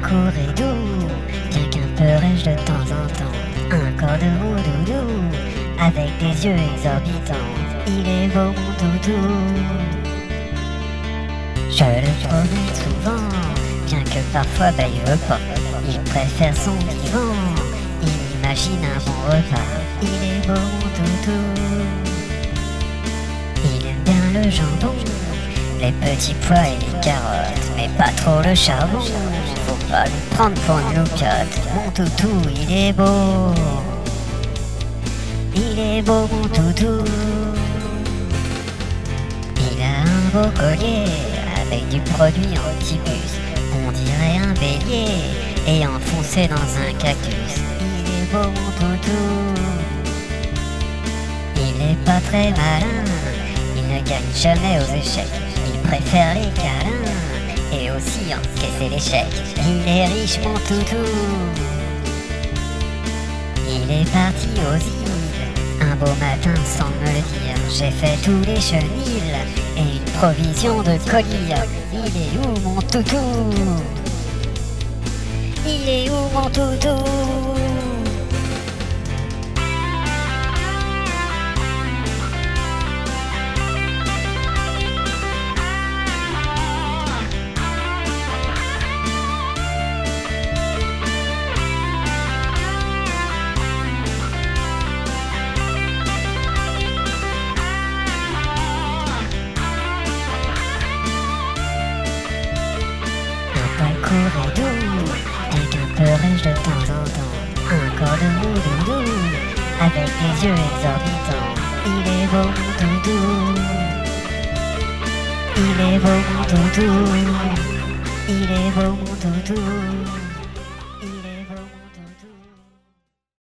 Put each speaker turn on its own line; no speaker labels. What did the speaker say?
court et doux, bien qu'un peu rêche de temps en temps. Un corps de mon doudou, avec des yeux exorbitants. Il est beau mon doudou. Je le promets souvent, bien que parfois il veut pas. Il préfère son divan, il imagine un bon repas. Il est beau mon doudou. Il aime bien le jambon, les petits pois et les carottes, mais pas trop le charbon. Faut pas le prendre pour une loucotte. Mon toutou, il est beau. Il est beau mon toutou. Il a un beau collier avec du produit anti-puce. On dirait un bélier et enfoncé dans un cactus. Il est beau mon toutou. Il est pas très malin, il ne gagne jamais aux échecs. Il préfère les câlins et aussi encaisser l'échec. Il est riche mon toutou. Il est parti aux îles un beau matin sans me le dire. J'ai fait tous les chenils et une provision de collier. Il est où mon toutou? Il est où mon toutou? Court et doux, avec un peu rêche de temps en temps. Un corps de mon doudou, avec des yeux exorbitants. Il est beau mon doudou. Il est beau mon doudou. Il est beau mon doudou.